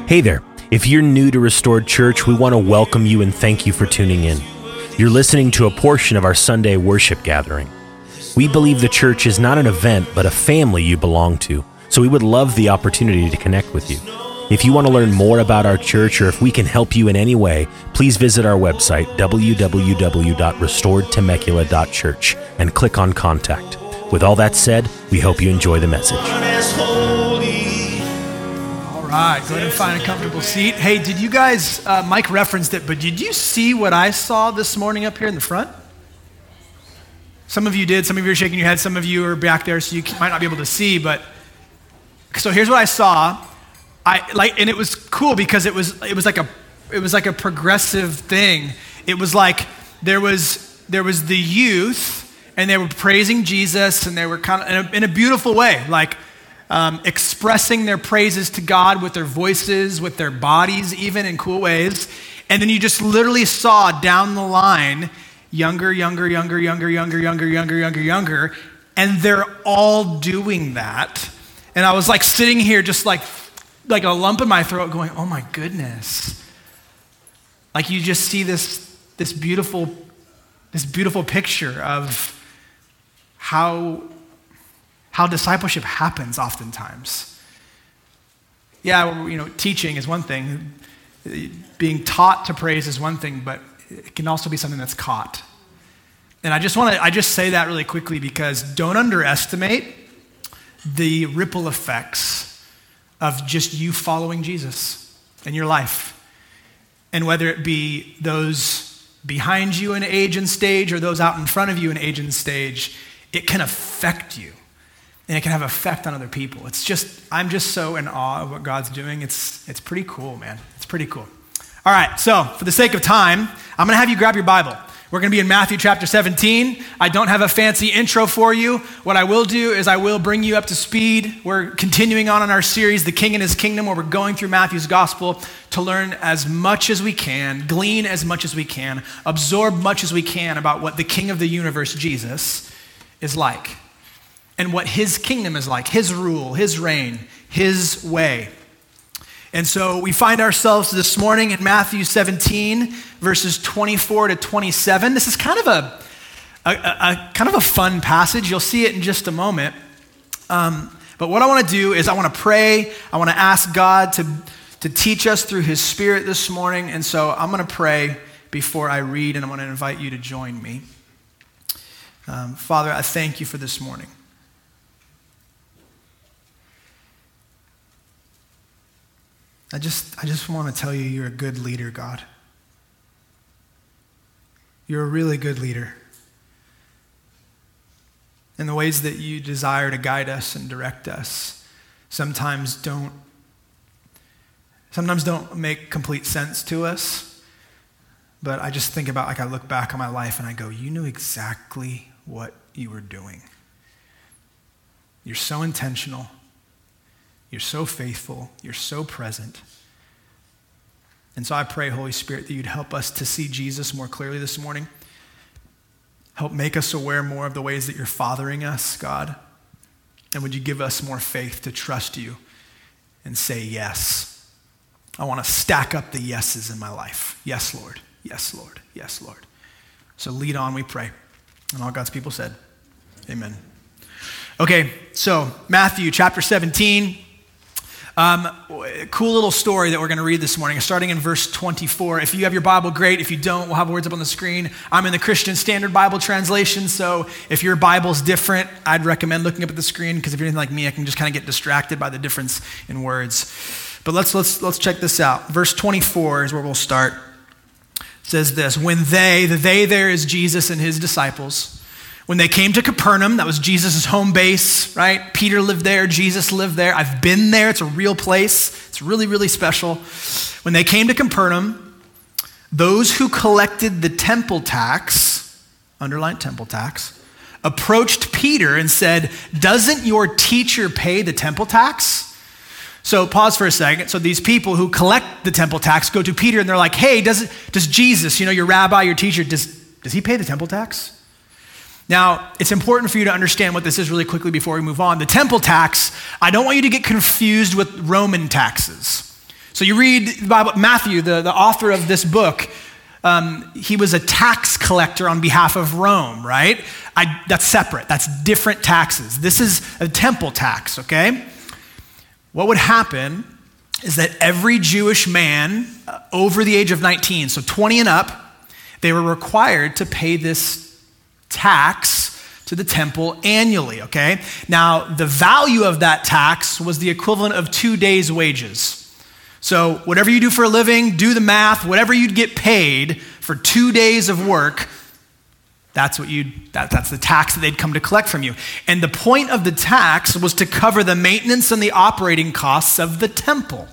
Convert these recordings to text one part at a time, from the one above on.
Hey there. If you're new to Restored Church, we want to welcome you and thank you for tuning in. You're listening to a portion of our Sunday worship gathering. We believe the church is not an event, but a family you belong to, so we would love the opportunity to connect with you. If you want to learn more about our church or if we can help you in any way, please visit our website, www.restoredtemecula.church, and click on Contact. With all that said, we hope you enjoy the message. All right, go ahead and find a comfortable seat. Hey, did you guys, Mike referenced it, but did you see what I saw this morning up here in the front? Some of you did, some of you are shaking your head, some of you are back there, so you might not be able to see, but so here's what I saw. And it was cool because it was like a progressive thing. It was like there was the youth, and they were praising Jesus, and they were kind of in a beautiful way, like expressing their praises to God with their voices, with their bodies, even in cool ways. And then you just literally saw down the line, younger, and they're all doing that. And I was like sitting here just like a lump in my throat going, oh my goodness. Like you just see this beautiful picture of how discipleship happens oftentimes. Yeah, teaching is one thing. Being taught to praise is one thing, but it can also be something that's caught. And I just say that really quickly because don't underestimate the ripple effects of just you following Jesus in your life. And whether it be those behind you in age and stage or those out in front of you in age and stage, it can affect you. And it can have effect on other people. I'm just so in awe of what God's doing. It's pretty cool, man. It's pretty cool. All right, so for the sake of time, I'm gonna have you grab your Bible. We're gonna be in Matthew chapter 17. I don't have a fancy intro for you. What I will do is I will bring you up to speed. We're continuing on in our series, The King and His Kingdom, where we're going through Matthew's gospel to learn as much as we can, glean as much as we can, absorb much as we can about what the King of the universe, Jesus, is like. And what his kingdom is like, his rule, his reign, his way. And so we find ourselves this morning in Matthew 17, verses 24 to 27. This is kind of a fun passage. You'll see it in just a moment. But what I want to do is I want to pray. I want to ask God to teach us through his Spirit this morning. And so I'm going to pray before I read, and I'm going to invite you to join me. Father, I thank you for this morning. I just want to tell you, you're a good leader, God. You're a really good leader. And the ways that you desire to guide us and direct us sometimes don't make complete sense to us. But I just think about, I look back on my life and I go, you knew exactly what you were doing. You're so intentional. You're so faithful. You're so present. And so I pray, Holy Spirit, that you'd help us to see Jesus more clearly this morning. Help make us aware more of the ways that you're fathering us, God. And would you give us more faith to trust you and say yes. I want to stack up the yeses in my life. Yes, Lord. Yes, Lord. Yes, Lord. So lead on, we pray. And all God's people said, amen. Okay, so Matthew chapter 17. Cool little story that we're going to read this morning, starting in verse 24. If you have your Bible, great. If you don't, we'll have words up on the screen. I'm in the Christian Standard Bible translation, so if your Bible's different, I'd recommend looking up at the screen, because if you're anything like me, I can just kind of get distracted by the difference in words. But let's check this out. Verse 24 is where we'll start. It says this: when the they there is Jesus and his disciples. When they came to Capernaum, that was Jesus' home base, right? Peter lived there, Jesus lived there. I've been there, it's a real place. It's really, really special. When they came to Capernaum, those who collected the temple tax, underline temple tax, approached Peter and said, "Doesn't your teacher pay the temple tax?" So pause for a second. So these people who collect the temple tax go to Peter and they're like, "Hey, does Jesus, your rabbi, your teacher, does he pay the temple tax?" Now, it's important for you to understand what this is really quickly before we move on. The temple tax, I don't want you to get confused with Roman taxes. So you read the Bible, Matthew, the author of this book, he was a tax collector on behalf of Rome, right? That's separate. That's different taxes. This is a temple tax, okay? What would happen is that every Jewish man over the age of 19, so 20 and up, they were required to pay this tax to the temple annually, okay? Now, the value of that tax was the equivalent of 2 days' wages. So whatever you do for a living, do the math, whatever you'd get paid for 2 days of work, that's the tax that they'd come to collect from you. And the point of the tax was to cover the maintenance and the operating costs of the temple.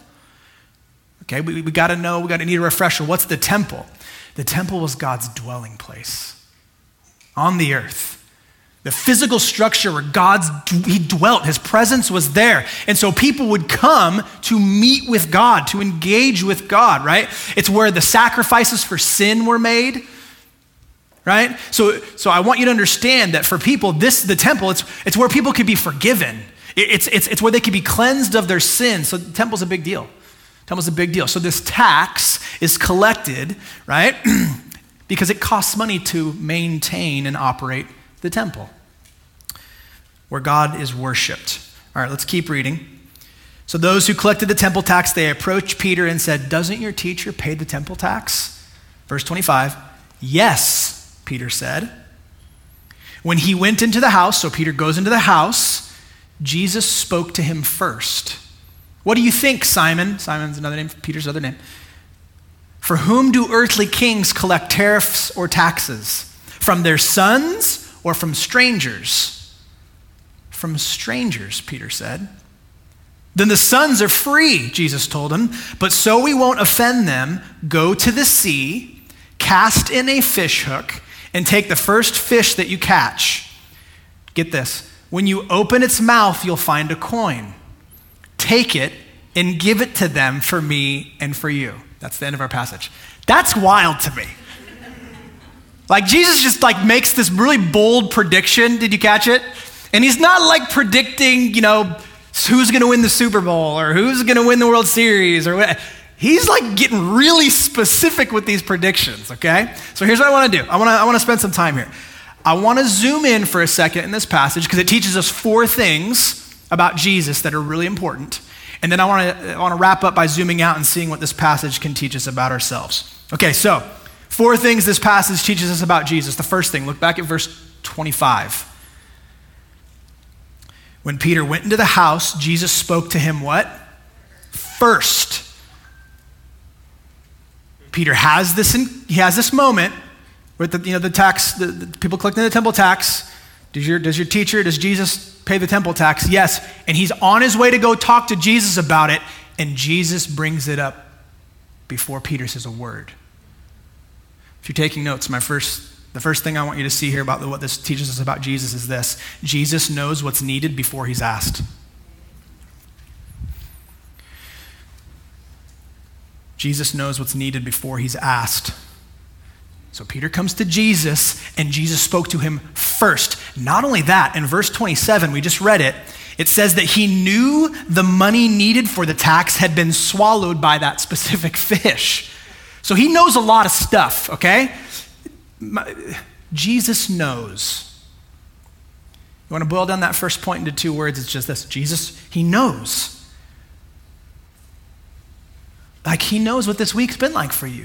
Okay, we got to know, need a refresher. What's the temple? The temple was God's dwelling place on the earth. The physical structure where he dwelt, his presence was there. And so people would come to meet with God, to engage with God, right? It's where the sacrifices for sin were made, right? So I want you to understand that for people, the temple, it's where people could be forgiven. It's where they could be cleansed of their sins. So the temple's a big deal. Temple's a big deal. So this tax is collected, right? Because it costs money to maintain and operate the temple, where God is worshiped. All right, let's keep reading. So those who collected the temple tax, they approached Peter and said, "Doesn't your teacher pay the temple tax?" Verse 25, "Yes," Peter said. When he went into the house, so Peter goes into the house, Jesus spoke to him first. "What do you think, Simon?" Simon's another name, Peter's other name. "For whom do earthly kings collect tariffs or taxes? From their sons or from strangers?" "From strangers," Peter said. "Then the sons are free," Jesus told him. "But so we won't offend them, go to the sea, cast in a fish hook, and take the first fish that you catch. Get this, when you open its mouth, you'll find a coin. Take it and give it to them for me and for you." That's the end of our passage. That's wild to me. Like Jesus just makes this really bold prediction. Did you catch it? And he's not predicting, who's going to win the Super Bowl or who's going to win the World Series or what. He's getting really specific with these predictions, okay? So here's what I want to do. I want to spend some time here. I want to zoom in for a second in this passage because it teaches us 4 things about Jesus that are really important. And then I want to wrap up by zooming out and seeing what this passage can teach us about ourselves. Okay, so 4 things this passage teaches us about Jesus. The first thing, look back at verse 25. When Peter went into the house, Jesus spoke to him what? First. Peter has this moment where the people collecting the temple tax. Does Jesus pay the temple tax? Yes. And he's on his way to go talk to Jesus about it, and Jesus brings it up before Peter says a word. If you're taking notes, the first thing I want you to see here about what this teaches us about Jesus is this: Jesus knows what's needed before he's asked. Jesus knows what's needed before he's asked. So Peter comes to Jesus, and Jesus spoke to him first. Not only that, in verse 27, we just read it, it says that he knew the money needed for the tax had been swallowed by that specific fish. So he knows a lot of stuff, okay? Jesus knows. You want to boil down that first point into 2 words? It's just this: Jesus, he knows. He knows what this week's been like for you.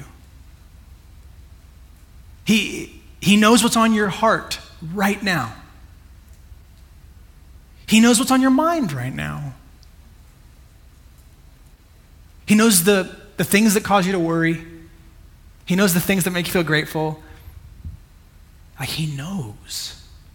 He knows what's on your heart right now. He knows what's on your mind right now. He knows the things that cause you to worry. He knows the things that make you feel grateful. He knows.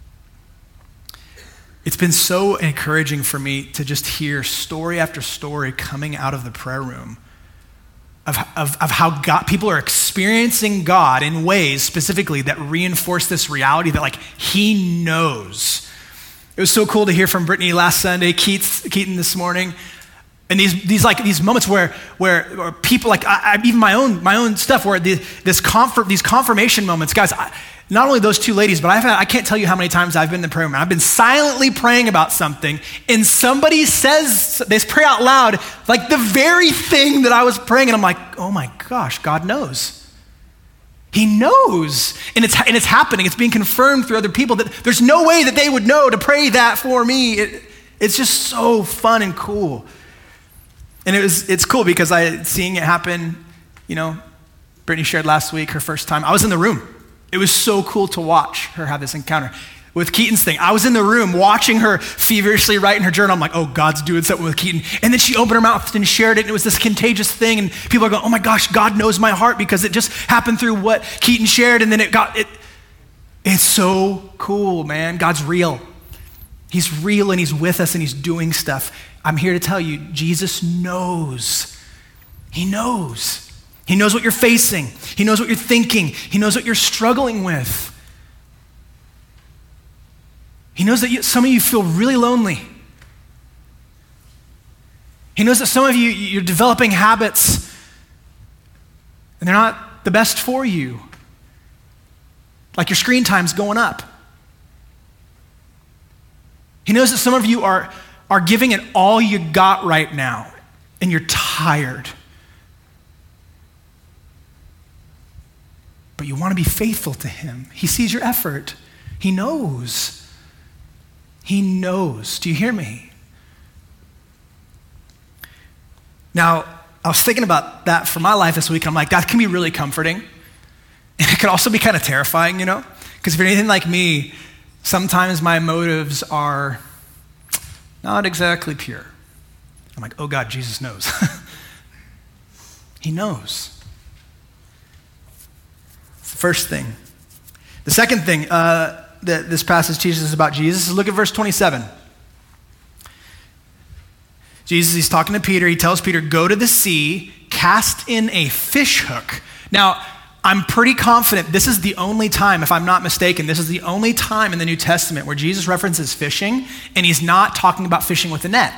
It's been so encouraging for me to just hear story after story coming out of the prayer room of how people are experiencing God in ways specifically that reinforce this reality that he knows. It was so cool to hear from Brittany last Sunday, Keaton this morning, and these moments where people even my own stuff where these confirmation moments, guys. not only those two ladies, but I can't tell you how many times I've been in the prayer room. I've been silently praying about something, and somebody says, they pray out loud, like the very thing that I was praying, and I'm like, oh my gosh, God knows. He knows, and it's happening. It's being confirmed through other people that there's no way that they would know to pray that for me. It's just so fun and cool. And it's cool because seeing it happen, Brittany shared last week her first time. I was in the room. It was so cool to watch her have this encounter. With Keaton's thing, I was in the room watching her feverishly write in her journal. I'm like, oh, God's doing something with Keaton. And then she opened her mouth and shared it, and it was this contagious thing, and people are going, oh my gosh, God knows my heart because it just happened through what Keaton shared, and then it's so cool, man. God's real. He's real, and he's with us, and he's doing stuff. I'm here to tell you, Jesus knows. He knows. He knows what you're facing. He knows what you're thinking. He knows what you're struggling with. He knows that some of you feel really lonely. He knows that some of you, you're developing habits and they're not the best for you. Like your screen time's going up. He knows that some of you are giving it all you got right now and you're tired. But you want to be faithful to him. He sees your effort. He knows. He knows. Do you hear me? Now, I was thinking about that for my life this week, and I'm like, that can be really comforting. And it can also be kind of terrifying, Because if you're anything like me, sometimes my motives are not exactly pure. I'm like, oh God, Jesus knows. He knows. It's the first thing. The second thing, that this passage teaches us about Jesus. Look at verse 27. Jesus, he's talking to Peter. He tells Peter, go to the sea, cast in a fish hook. Now, I'm pretty confident this is the only time, if I'm not mistaken, this is the only time in the New Testament where Jesus references fishing, and he's not talking about fishing with a net.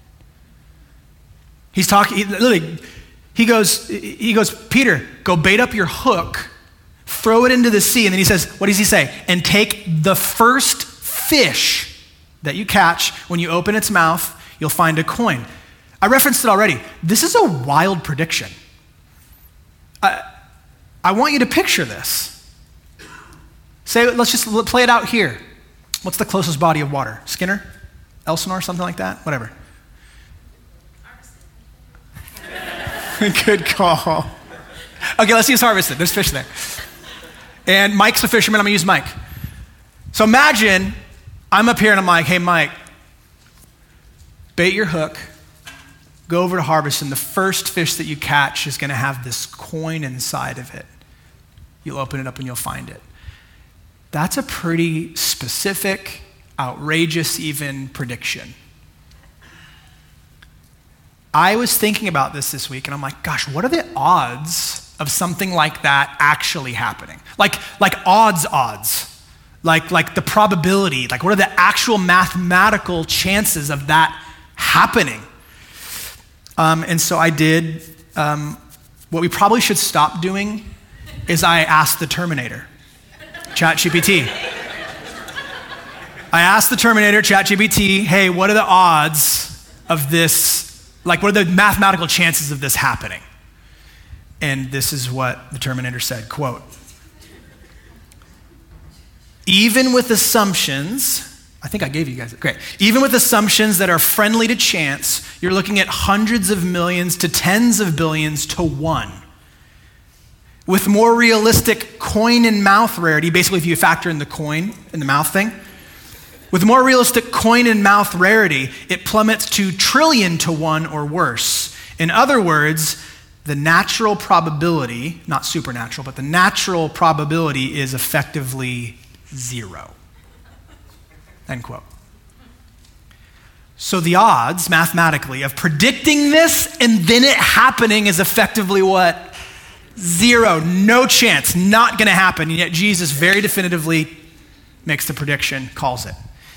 He's talking, he goes, Peter, go bait up your hook, throw it into the sea, and then he says, what does he say? And take the first fish that you catch. When you open its mouth, you'll find a coin. I referenced it already. This is a wild prediction. I want you to picture this. Let's just play it out here. What's the closest body of water? Skinner? Elsinore? Something like that? Whatever. Good call. Okay, let's use Harvested. There's fish there. And Mike's a fisherman. I'm going to use Mike. So imagine I'm up here and I'm like, hey, Mike, bait your hook, go over to Harvest, and the first fish that you catch is going to have this coin inside of it. You'll open it up and you'll find it. That's a pretty specific, outrageous even prediction. I was thinking about this week, and I'm like, gosh, what are the odds of something like that actually happening? Like odds. Like the probability. Like what are the actual mathematical chances of that happening? And so I did, what we probably should stop doing is I asked the Terminator, ChatGPT. I asked the Terminator, ChatGPT, hey, what are the odds of this? Like, what are the mathematical chances of this happening? And this is what the Terminator said, quote, even with assumptions, I think I gave you guys it, great. Even with assumptions that are friendly to chance, you're looking at hundreds of millions to tens of billions to one. With more realistic coin in mouth rarity, basically if you factor in the coin in the mouth thing, with more realistic coin in mouth rarity, it plummets to trillion to one or worse. In other words, the natural probability, not supernatural, but the natural probability is effectively 0. End quote. So the odds, mathematically, of predicting this and then it happening is effectively what? 0. No chance. Not going to happen. And yet Jesus very definitively makes the prediction, calls it.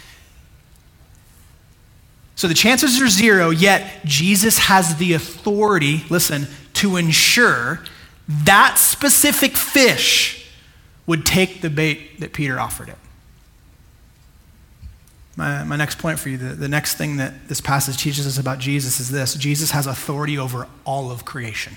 So the chances are 0, yet Jesus has the authority, listen, to ensure that specific fish would take the bait that Peter offered it. My next point for you, the next thing that this passage teaches us about Jesus is this: Jesus has authority over all of creation.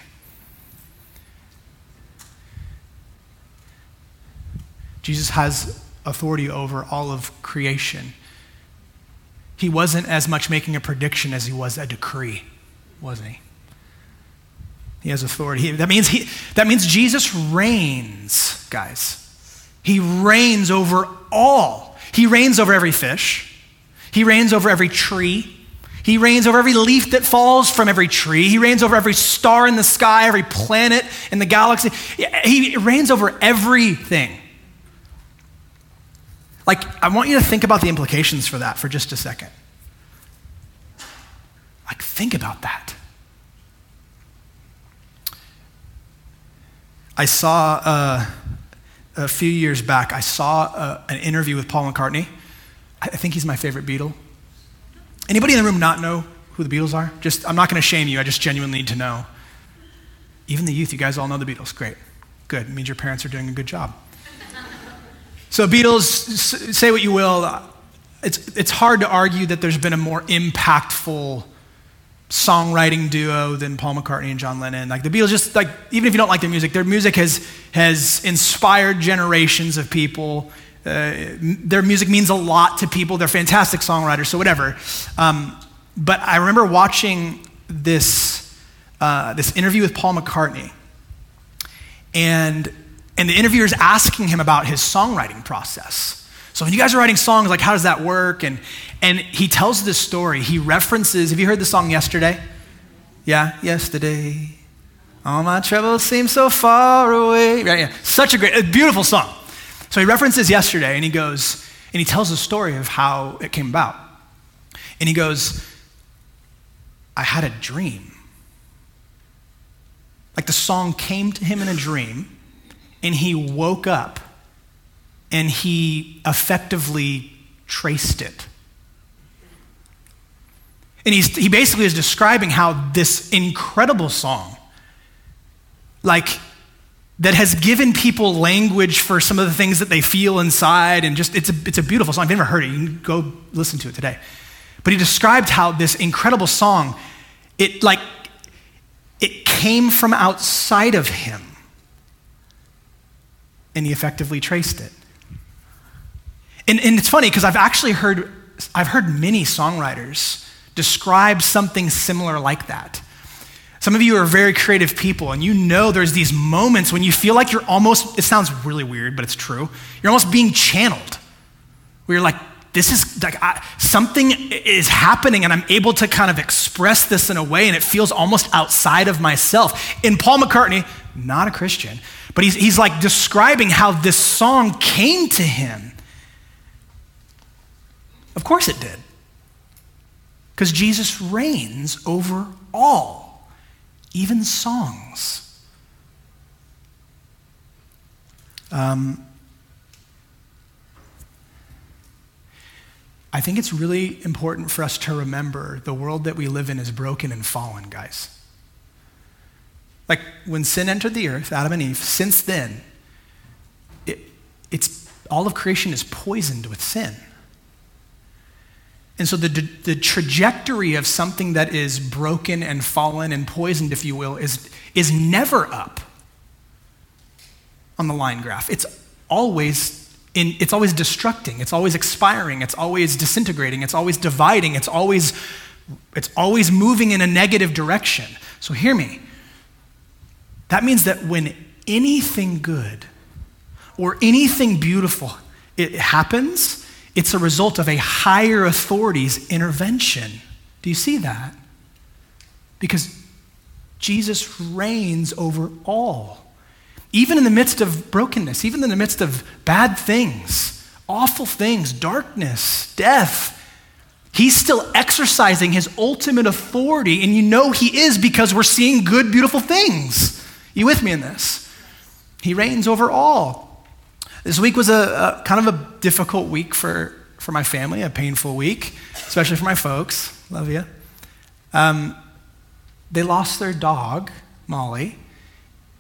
Jesus has authority over all of creation. He wasn't as much making a prediction as he was a decree, wasn't he? He has authority. That means Jesus reigns, guys. He reigns over all. He reigns over every fish. He reigns over every tree. He reigns over every leaf that falls from every tree. He reigns over every star in the sky, every planet in the galaxy. He reigns over everything. Like, I want you to think about the implications for that for just a second. Like, think about that. I saw, a few years back, I saw an interview with Paul McCartney. I think he's my favorite Beatle. Anybody in the room not know who the Beatles are? I'm not going to shame you. I just genuinely need to know. Even the youth, you guys all know the Beatles. Great. Good. It means your parents are doing a good job. So Beatles, say what you will. It's hard to argue that there's been a more impactful songwriting duo than Paul McCartney and John Lennon. Like the Beatles, just like, even if you don't like their music has inspired generations of people. Their music means a lot to people. They're fantastic songwriters, so whatever. But I remember watching this interview with Paul McCartney, and the interviewer's asking him about his songwriting process. So when you guys are writing songs, like, how does that work? And he tells this story. He references, have you heard the song Yesterday? Yeah, yesterday, all my troubles seem so far away. Right, yeah, such a beautiful song. So he references Yesterday, and he goes, and he tells the story of how it came about. And he goes, I had a dream. Like the song came to him in a dream, and he woke up, and he effectively traced it. And he basically is describing how this incredible song, like, that has given people language for some of the things that they feel inside, and just, it's a beautiful song. If you've never heard it, you can go listen to it today. But he described how this incredible song, it came from outside of him, and he effectively traced it. And it's funny, because I've heard many songwriters describe something similar like that. Some of you are very creative people, and you know there's these moments when you feel like you're almost, it sounds really weird, but it's true, you're almost being channeled. Where you're like, this is like, something is happening, and I'm able to kind of express this in a way, and it feels almost outside of myself. And Paul McCartney, not a Christian, but he's like describing how this song came to him. Of course it did. Because Jesus reigns over all. Even songs. I think it's really important for us to remember the world that we live in is broken and fallen, guys. Like when sin entered the earth, Adam and Eve, since then, it's all of creation is poisoned with sin. And so the trajectory of something that is broken and fallen and poisoned, if you will, is never up on the line graph. It's always destructing, it's always expiring, it's always disintegrating, it's always dividing, it's always moving in a negative direction. So hear me. That means that when anything good or anything beautiful it happens, it's a result of a higher authority's intervention. Do you see that? Because Jesus reigns over all. Even in the midst of brokenness, even in the midst of bad things, awful things, darkness, death, he's still exercising his ultimate authority, and you know he is because we're seeing good, beautiful things. You with me in this? He reigns over all. This week was a kind of a difficult week for my family, a painful week, especially for my folks. Love you. They lost their dog, Molly,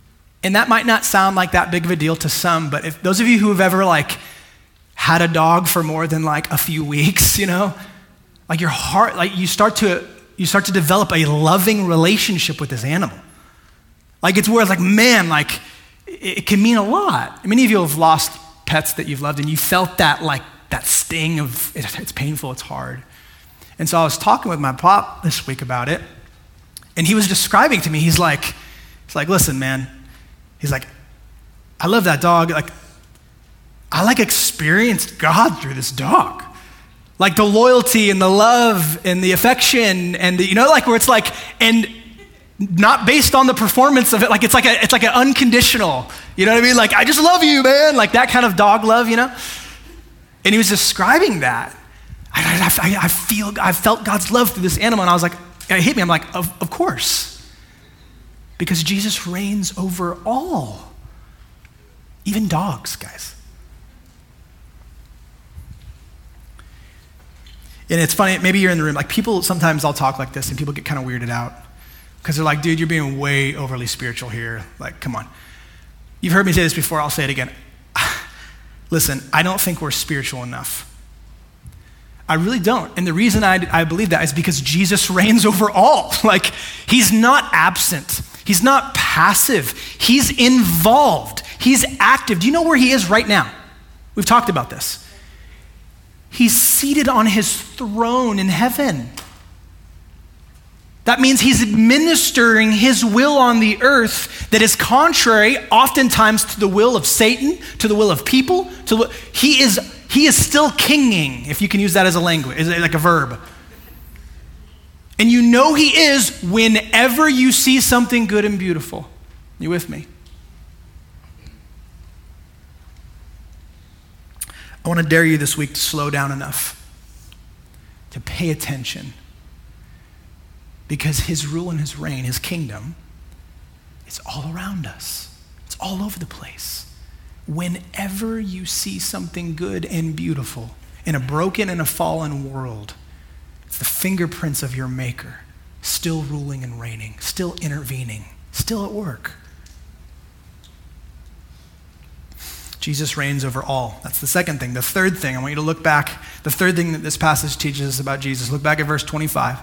And that might not sound like that big of a deal to some, but if those of you who have ever like had a dog for more than like a few weeks, you know, like your heart, like you start to develop a loving relationship with this animal. Like it's where it's like, man, like it can mean a lot. Many of you have lost pets that you've loved and you felt that like that sting of, it's painful, it's hard. And so I was talking with my pop this week about it, and he was describing to me, he's like, listen, man, he's like, I love that dog. Like, I like experienced God through this dog. Like the loyalty and the love and the affection and the, you know, like where it's like, and not based on the performance of it. Like it's like an unconditional, you know what I mean? Like, I just love you, man. Like that kind of dog love, you know? And he was describing that. I felt God's love through this animal, and I was like, it hit me. I'm like, of course. Because Jesus reigns over all. Even dogs, guys. And it's funny, maybe you're in the room, like people, sometimes I'll talk like this and people get kind of weirded out because they're like, dude, you're being way overly spiritual here. Like, come on. You've heard me say this before, I'll say it again. Listen, I don't think we're spiritual enough. I really don't. And the reason I believe that is because Jesus reigns over all. Like, he's not absent. He's not passive. He's involved. He's active. Do you know where he is right now? We've talked about this. He's seated on his throne in heaven. That means he's administering his will on the earth that is contrary oftentimes to the will of Satan, to the will of people. He is still kinging, if you can use that as a language, like a verb. And you know he is whenever you see something good and beautiful. You with me? I want to dare you this week to slow down enough to pay attention, because his rule and his reign, his kingdom, it's all around us. It's all over the place. Whenever you see something good and beautiful in a broken and a fallen world, it's the fingerprints of your maker, still ruling and reigning, still intervening, still at work. Jesus reigns over all. That's the second thing. The third thing, I want you to look back. The third thing that this passage teaches us about Jesus. Look back at verse 25.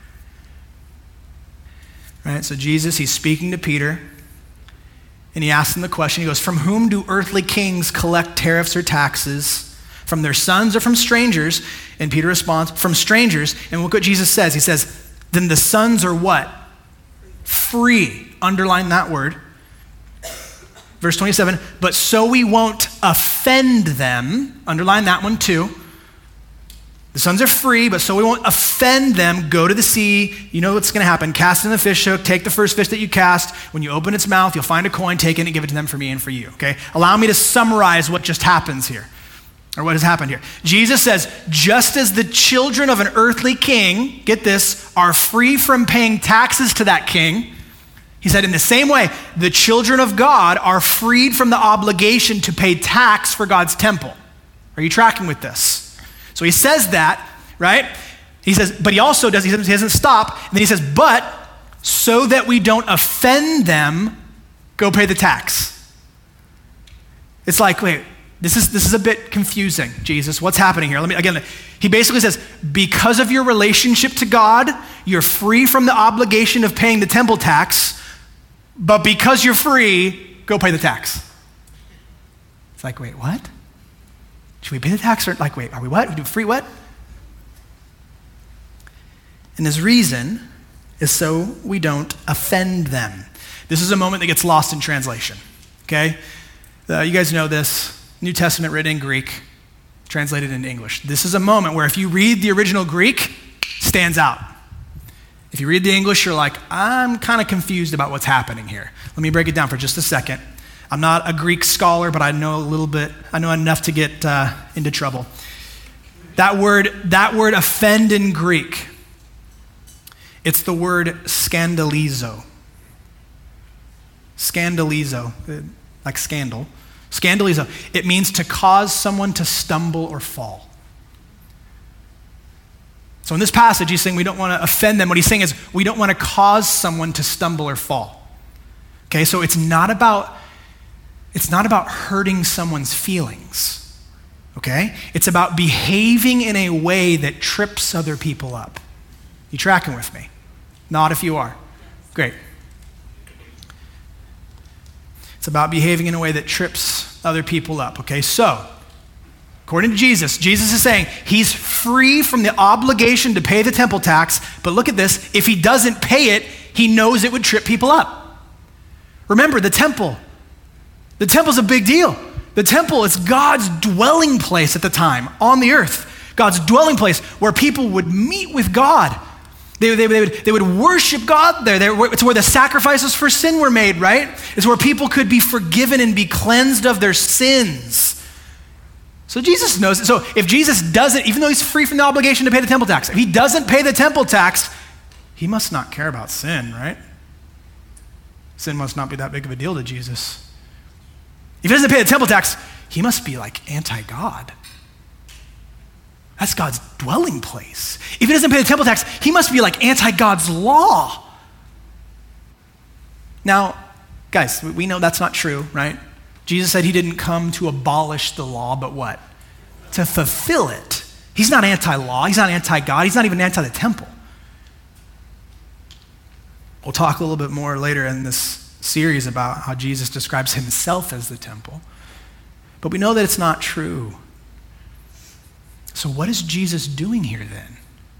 Right, so Jesus, he's speaking to Peter, and he asks him the question. He goes, from whom do earthly kings collect tariffs or taxes? From their sons or from strangers? And Peter responds, from strangers. And look what Jesus says. He says, then the sons are what? Free. Underline that word. Verse 27, but so we won't offend them. Underline that one too. The sons are free, but so we won't offend them. Go to the sea. You know what's going to happen. Cast in the fish hook. Take the first fish that you cast. When you open its mouth, you'll find a coin. Take it and give it to them for me and for you. Okay? Allow me to summarize what just happens here, or what has happened here. Jesus says, just as the children of an earthly king, get this, are free from paying taxes to that king, he said, in the same way, the children of God are freed from the obligation to pay tax for God's temple. Are you tracking with this? So he says that, right? He says, but he also does, he doesn't stop. And then he says, but so that we don't offend them, go pay the tax. It's like, wait, this is a bit confusing, Jesus. What's happening here? He basically says, because of your relationship to God, you're free from the obligation of paying the temple tax. But because you're free, go pay the tax. It's like, wait, what? Should we pay the tax? Or like, wait, are we what? We do free what? And his reason is so we don't offend them. This is a moment that gets lost in translation, okay? You guys know this. New Testament written in Greek, translated into English. This is a moment where if you read the original Greek, stands out. If you read the English, you're like, I'm kind of confused about what's happening here. Let me break it down for just a second. I'm not a Greek scholar, but I know a little bit. I know enough to get into trouble. That word offend in Greek, it's the word scandalizo. Scandalizo, like scandal. Scandalizo. It means to cause someone to stumble or fall. So in this passage, he's saying we don't want to offend them. What he's saying is we don't want to cause someone to stumble or fall. Okay, so it's not about hurting someone's feelings. Okay? It's about behaving in a way that trips other people up. You tracking with me? Not if you are. Great. It's about behaving in a way that trips other people up. Okay, so according to Jesus is saying he's free from the obligation to pay the temple tax, but look at this, if he doesn't pay it, he knows it would trip people up. Remember, the temple's a big deal. The temple is God's dwelling place at the time on the earth. God's dwelling place where people would meet with God. They would worship God there. It's where the sacrifices for sin were made, right? It's where people could be forgiven and be cleansed of their sins. So Jesus knows it. So if Jesus doesn't, even though he's free from the obligation to pay the temple tax, if he doesn't pay the temple tax, he must not care about sin, right? Sin must not be that big of a deal to Jesus. If he doesn't pay the temple tax, he must be like anti-God. That's God's dwelling place. If he doesn't pay the temple tax, he must be like anti-God's law. Now, guys, we know that's not true, right? Jesus said he didn't come to abolish the law, but what? To fulfill it. He's not anti-law. He's not anti-God. He's not even anti the temple. We'll talk a little bit more later in this series about how Jesus describes himself as the temple. But we know that it's not true. So what is Jesus doing here then?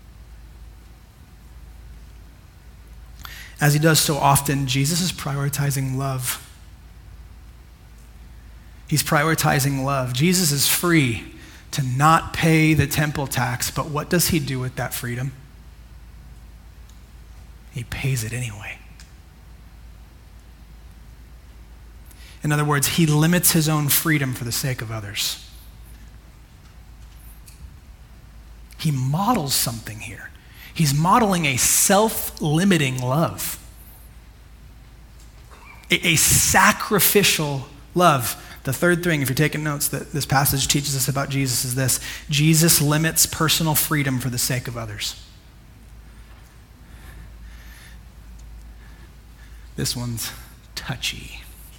As he does so often, Jesus is prioritizing love. He's prioritizing love. Jesus is free to not pay the temple tax, but what does he do with that freedom? He pays it anyway. In other words, he limits his own freedom for the sake of others. He models something here. He's modeling a self-limiting love, a sacrificial love. The third thing, if you're taking notes, that this passage teaches us about Jesus is this: Jesus limits personal freedom for the sake of others. This one's touchy.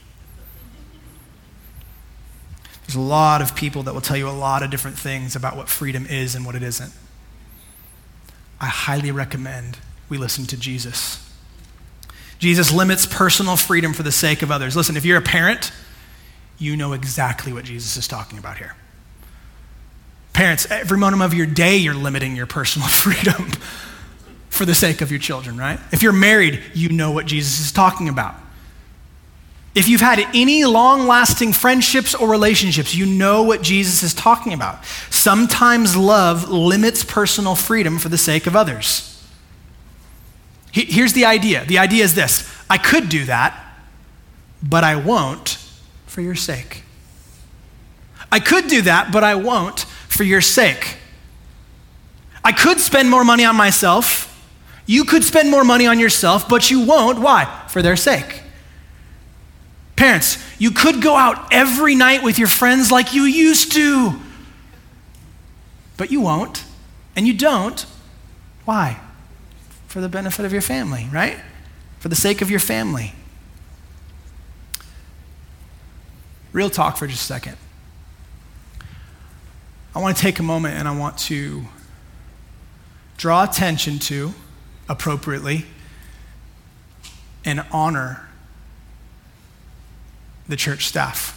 There's a lot of people that will tell you a lot of different things about what freedom is and what it isn't. I highly recommend we listen to Jesus. Jesus limits personal freedom for the sake of others. Listen, if you're a parent, you know exactly what Jesus is talking about here. Parents, every moment of your day, you're limiting your personal freedom for the sake of your children, right? If you're married, you know what Jesus is talking about. If you've had any long-lasting friendships or relationships, you know what Jesus is talking about. Sometimes love limits personal freedom for the sake of others. Here's the idea. The idea is this: I could do that, but I won't for your sake. I could do that, but I won't for your sake. I could spend more money on myself. You could spend more money on yourself, but you won't. Why? For their sake. Parents, you could go out every night with your friends like you used to, but you won't, and you don't. Why? For the benefit of your family, right? For the sake of your family. Real talk for just a second. I want to take a moment and I want to draw attention to, appropriately, and honor the church staff.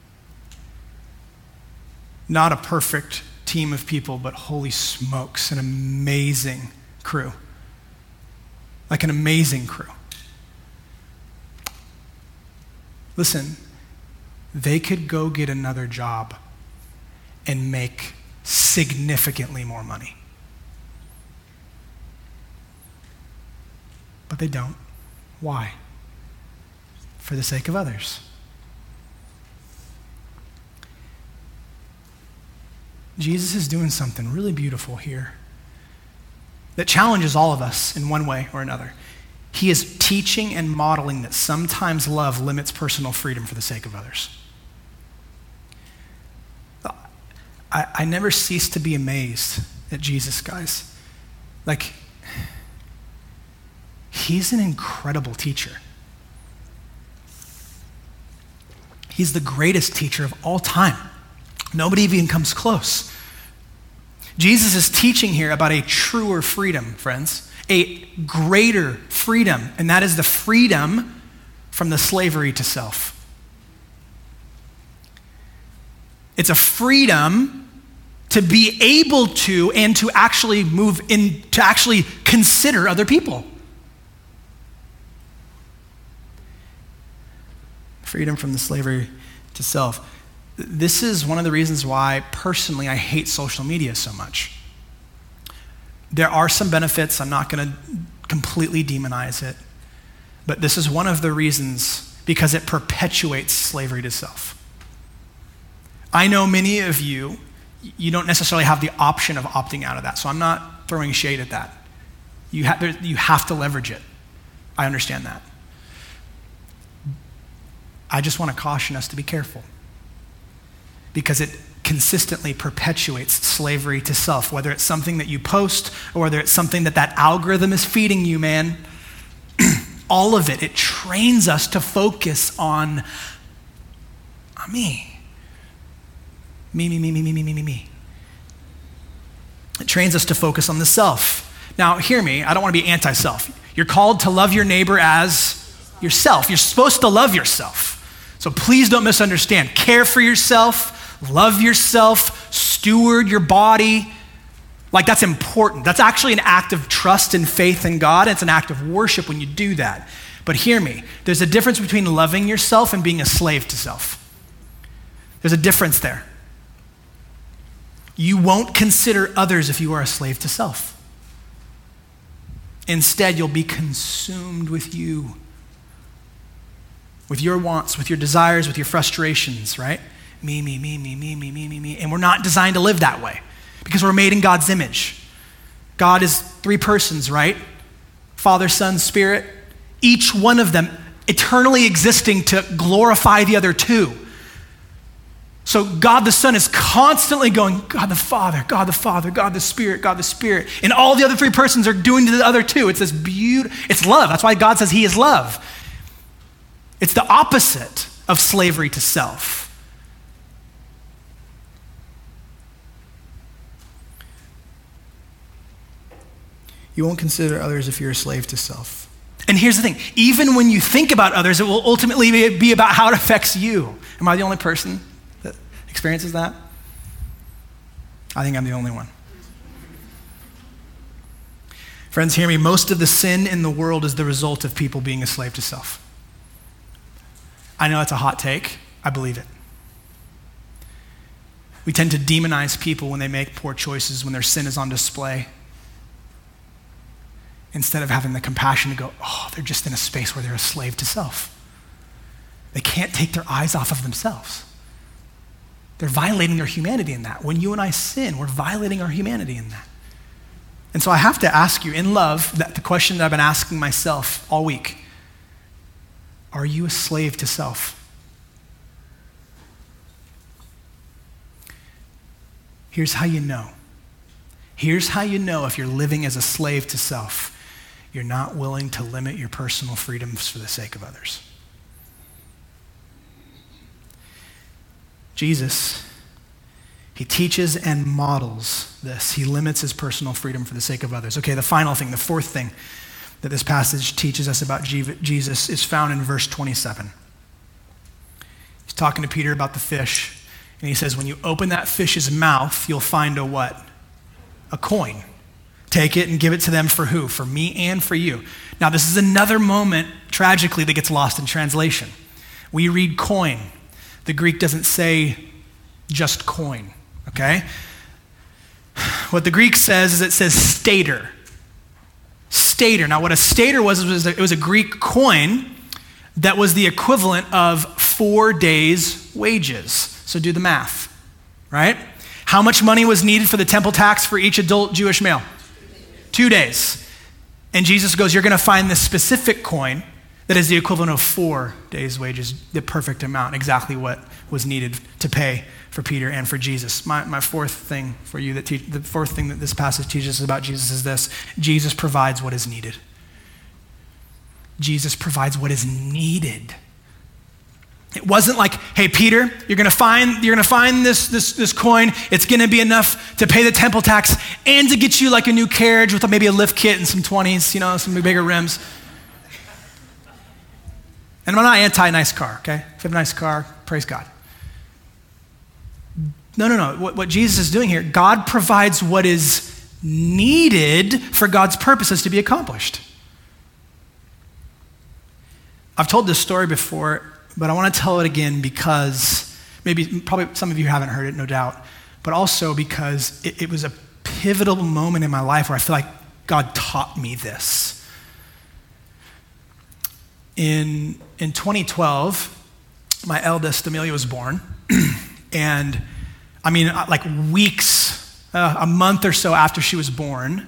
Not a perfect team of people, but holy smokes, an amazing crew. Like an amazing crew. Listen, they could go get another job and make significantly more money. But they don't. Why? For the sake of others. Jesus is doing something really beautiful here that challenges all of us in one way or another. He is teaching and modeling that sometimes love limits personal freedom for the sake of others. I never cease to be amazed at Jesus, guys. Like, he's an incredible teacher. He's the greatest teacher of all time. Nobody even comes close. Jesus is teaching here about a truer freedom, friends, a greater freedom, and that is the freedom from the slavery to self. It's a freedom to be able to and to actually move in, to actually consider other people. Freedom from the slavery to self. This is one of the reasons why, personally, I hate social media so much. There are some benefits. I'm not going to completely demonize it. But this is one of the reasons, because it perpetuates slavery to self. I know many of you don't necessarily have the option of opting out of that. So I'm not throwing shade at that. You have to leverage it. I understand that. I just want to caution us to be careful, because it consistently perpetuates slavery to self, whether it's something that you post or whether it's something that algorithm is feeding you, man. All of it trains us to focus on me. Me. It trains us to focus on the self. Now, hear me, I don't want to be anti-self. You're called to love your neighbor as yourself. You're supposed to love yourself. So please don't misunderstand. Care for yourself, love yourself, steward your body. Like, that's important. That's actually an act of trust and faith in God. It's an act of worship when you do that. But hear me, there's a difference between loving yourself and being a slave to self. There's a difference there. You won't consider others if you are a slave to self. Instead, you'll be consumed with you, with your wants, with your desires, with your frustrations, right? Me. And we're not designed to live that way because we're made in God's image. God is 3 persons, right? Father, Son, Spirit, each one of them eternally existing to glorify the other 2. So God the Son is constantly going, God the Father, God the Father, God the Spirit, God the Spirit. And all the other 3 persons are doing to the other 2. It's this it's love. That's why God says he is love. It's the opposite of slavery to self. You won't consider others if you're a slave to self. And here's the thing, even when you think about others, it will ultimately be about how it affects you. Am I the only person that experiences that? I think I'm the only one. Friends, hear me. Most of the sin in the world is the result of people being a slave to self. I know it's a hot take. I believe it. We tend to demonize people when they make poor choices, when their sin is on display, instead of having the compassion to go, oh, they're just in a space where they're a slave to self. They can't take their eyes off of themselves. They're violating their humanity in that. When you and I sin, we're violating our humanity in that. And so I have to ask you in love, that the question that I've been asking myself all week, are you a slave to self? Here's how you know. Here's how you know if you're living as a slave to self. You're not willing to limit your personal freedoms for the sake of others. Jesus, he teaches and models this. He limits his personal freedom for the sake of others. Okay, the final thing, the fourth thing that this passage teaches us about Jesus is found in verse 27. He's talking to Peter about the fish, and he says, when you open that fish's mouth, you'll find a what? A coin. Take it and give it to them for who? For me and for you. Now, this is another moment, tragically, that gets lost in translation. We read coin. The Greek doesn't say just coin, okay? What the Greek says is it says stater. Stater. Now, what a stater was it was a Greek coin that was the equivalent of 4 days' wages. So do the math, right? How much money was needed for the temple tax for each adult Jewish male? 2 days. And Jesus goes, you're going to find this specific coin that is the equivalent of 4 days' wages, the perfect amount, exactly what was needed to pay for Peter and for Jesus. My fourth thing for you, the fourth thing that this passage teaches us about Jesus is this: Jesus provides what is needed. Jesus provides what is needed. It wasn't like, hey, Peter, you're gonna find this coin. It's gonna be enough to pay the temple tax and to get you like a new carriage with maybe a lift kit and some 20s, some bigger rims. And I'm not anti-nice car, okay? If you have a nice car, praise God. No. What Jesus is doing here, God provides what is needed for God's purposes to be accomplished. I've told this story before, but I want to tell it again because probably some of you haven't heard it, no doubt, but also because it was a pivotal moment in my life where I feel like God taught me this. In 2012, my eldest, Amelia, was born. And like weeks, a month or so after she was born,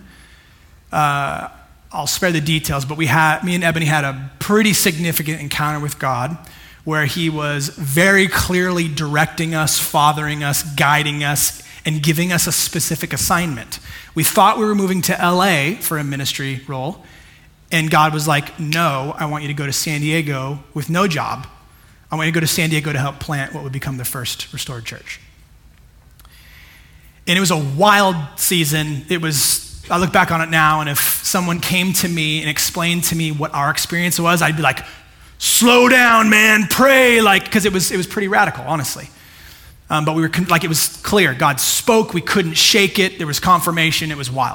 I'll spare the details, but me and Ebony had a pretty significant encounter with God where he was very clearly directing us, fathering us, guiding us, and giving us a specific assignment. We thought we were moving to LA for a ministry role, and God was like, no, I want you to go to San Diego with no job. I want you to go to San Diego to help plant what would become the first restored church. And it was a wild season. I look back on it now, and if someone came to me and explained to me what our experience was, I'd be like, slow down, man, pray, because it was pretty radical, honestly. But it was clear. God spoke, we couldn't shake it. There was confirmation, it was wild.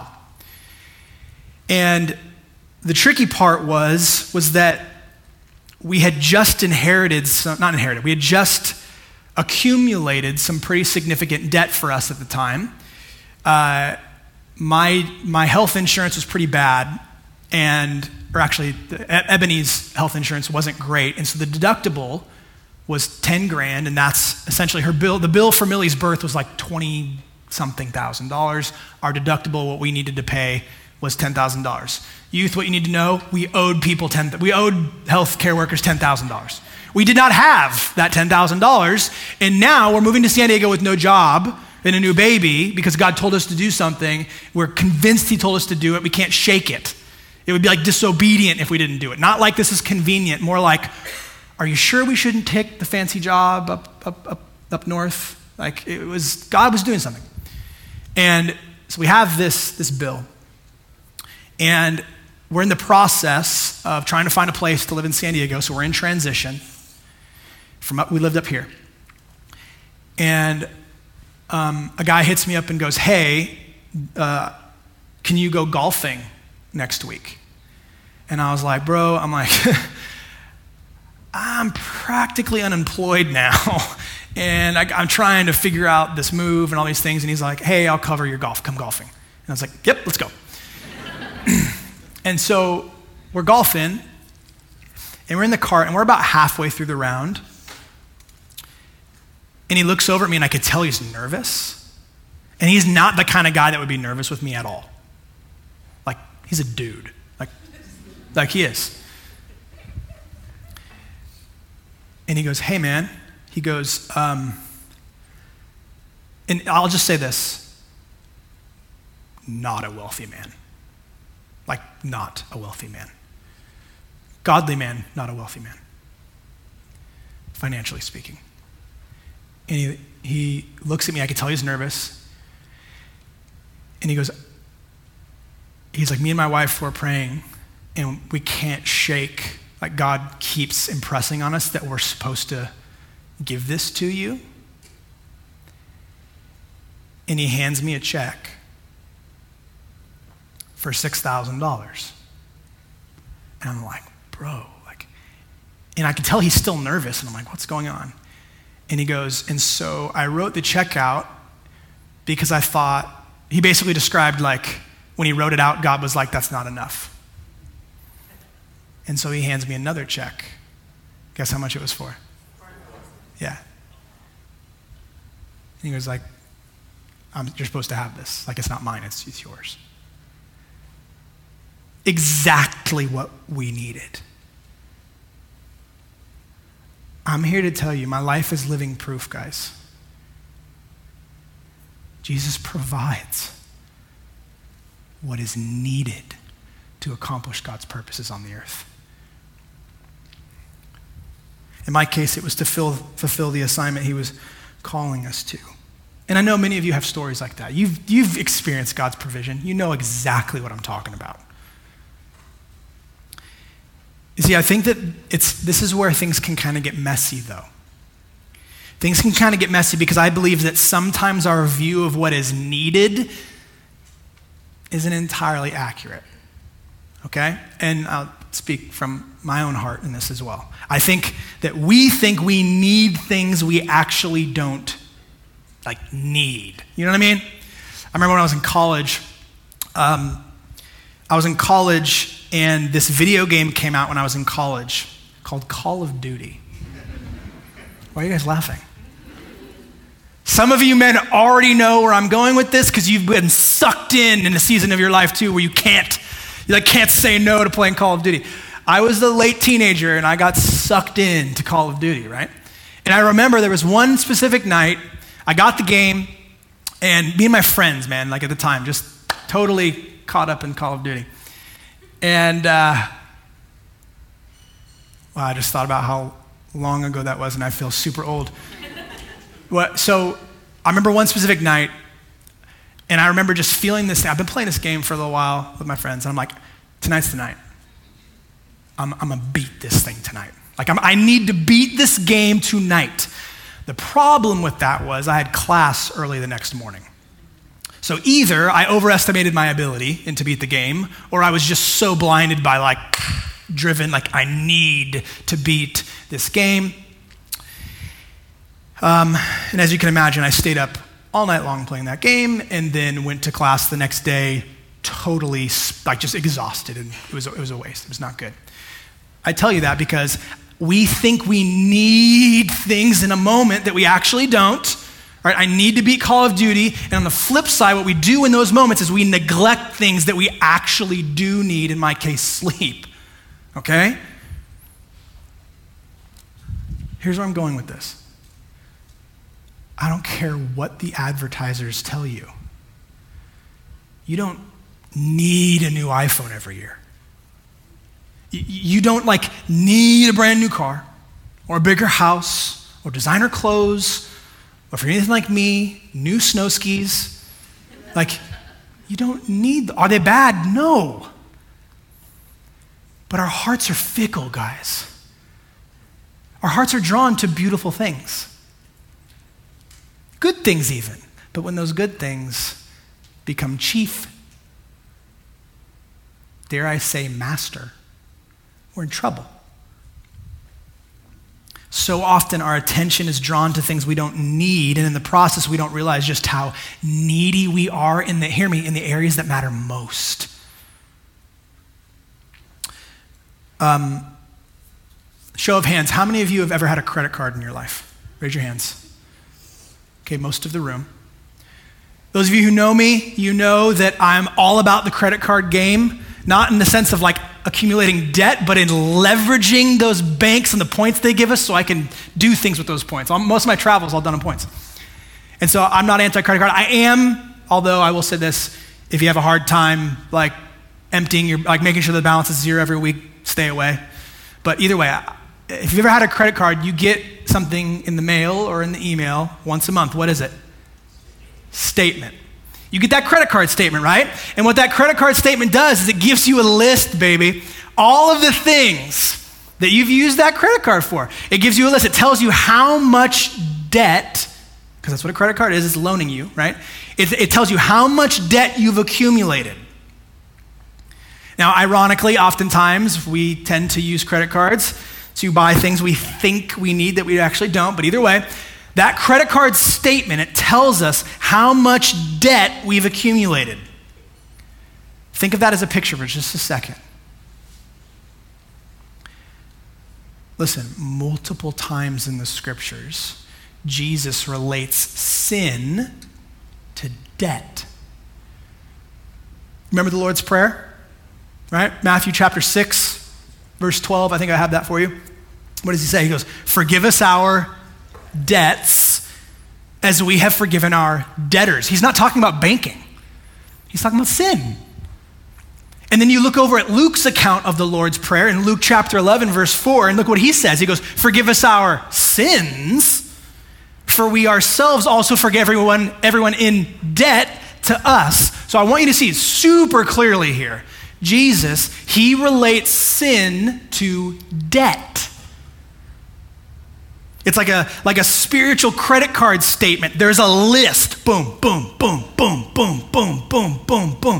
And the tricky part was that we had just we had just accumulated some pretty significant debt for us at the time. My health insurance was pretty bad, Ebony's health insurance wasn't great, and so the deductible was $10,000, and that's essentially her bill. The bill for Millie's birth was like $20-something thousand. Our deductible, what we needed to pay, was $10,000. Youth, what you need to know, we owed health care workers $10,000. We did not have that $10,000, and now we're moving to San Diego with no job and a new baby because God told us to do something. We're convinced he told us to do it. We can't shake it. It would be like disobedient if we didn't do it. Not like this is convenient, more like, are you sure we shouldn't take the fancy job up north? God was doing something. And so we have this bill. And we're in the process of trying to find a place to live in San Diego, so we're in transition. We lived up here. And a guy hits me up and goes, hey, can you go golfing next week? And I was like, bro, I'm practically unemployed now. And I'm trying to figure out this move and all these things. And he's like, hey, I'll cover your golf. Come golfing. And I was like, yep, let's go. And so we're golfing, and we're in the cart, and we're about halfway through the round. And he looks over at me, and I could tell he's nervous. And he's not the kind of guy that would be nervous with me at all. He's a dude. Like he is. And he goes, hey, man. He goes, and I'll just say this. Not a wealthy man. Not a wealthy man. Godly man, not a wealthy man. Financially speaking. And he looks at me, I can tell he's nervous. And he's like, me and my wife were praying, and we can't shake, God keeps impressing on us that we're supposed to give this to you. And he hands me a check for $6,000. And I'm like, bro, and I can tell he's still nervous, and I'm like, what's going on? And he goes, and so I wrote the check out because I thought, he basically described when he wrote it out, God was like, that's not enough. And so he hands me another check. Guess how much it was for? Yeah. And he goes you're supposed to have this. It's not mine, it's yours. Exactly what we needed. I'm here to tell you, my life is living proof, guys. Jesus provides what is needed to accomplish God's purposes on the earth. In my case, it was to fulfill the assignment he was calling us to. And I know many of you have stories like that. You've experienced God's provision. You know exactly what I'm talking about. You see, I think that this is where things can kind of get messy, though. Things can kind of get messy because I believe that sometimes our view of what is needed isn't entirely accurate, okay? And I'll speak from my own heart in this as well. I think that we think we need things we actually don't, need. You know what I mean? I remember when I was in college, and this video game came out when I was in college called Call of Duty. Why are you guys laughing? Some of you men already know where I'm going with this because you've been sucked in a season of your life too where you can't say no to playing Call of Duty. I was a late teenager and I got sucked into Call of Duty, right? And I remember there was one specific night, I got the game, and me and my friends, man, at the time, just totally caught up in Call of Duty. And I just thought about how long ago that was, and I feel super old. So I remember one specific night, and I remember just feeling this thing. I've been playing this game for a little while with my friends, and I'm like, tonight's the night. I'm gonna beat this thing tonight. I need to beat this game tonight. The problem with that was I had class early the next morning. So either I overestimated my ability and to beat the game, or I was just so blinded by driven, I need to beat this game. And as you can imagine, I stayed up all night long playing that game and then went to class the next day totally just exhausted, and it was a waste. It was not good. I tell you that because we think we need things in a moment that we actually don't. Right? I need to beat Call of Duty, and on the flip side, what we do in those moments is we neglect things that we actually do need, in my case, sleep. Okay? Here's where I'm going with this. I don't care what the advertisers tell you. You don't need a new iPhone every year. You don't need a brand new car or a bigger house or designer clothes, or if you're anything like me, new snow skis. You don't need, are they bad? No. But our hearts are fickle, guys. Our hearts are drawn to beautiful things. Good things even. But when those good things become chief, dare I say master, we're in trouble. So often our attention is drawn to things we don't need, and in the process we don't realize just how needy we are in the areas that matter most. Show of hands, how many of you have ever had a credit card in your life? Raise your hands. Okay, most of the room. Those of you who know me, you know that I'm all about the credit card game, not in the sense of accumulating debt, but in leveraging those banks and the points they give us so I can do things with those points. Most of my travel is all done on points. And so I'm not anti-credit card. I am, although I will say this, if you have a hard time emptying your, making sure the balance is zero every week, stay away. But either way, if you've ever had a credit card, you get something in the mail or in the email once a month. What is it? Statement. You get that credit card statement, right? And what that credit card statement does is it gives you a list, baby, all of the things that you've used that credit card for. It gives you a list. It tells you how much debt, because that's what a credit card is, it's loaning you, right? It tells you how much debt you've accumulated. Now, ironically, oftentimes we tend to use credit cards to buy things we think we need that we actually don't, but either way, that credit card statement, it tells us how much debt we've accumulated. Think of that as a picture for just a second. Listen, multiple times in the scriptures, Jesus relates sin to debt. Remember the Lord's Prayer? Right? Matthew chapter 6, verse 12. I think I have that for you. What does he say? He goes, forgive us our debts as we have forgiven our debtors. He's not talking about banking. He's talking about sin. And then you look over at Luke's account of the Lord's Prayer in Luke chapter 11, verse 4, and look what he says. He goes, forgive us our sins, for we ourselves also forgive everyone in debt to us. So I want you to see super clearly here. Jesus, he relates sin to debt. It's like a spiritual credit card statement. There's a list. Boom, boom, boom, boom, boom, boom, boom, boom, boom.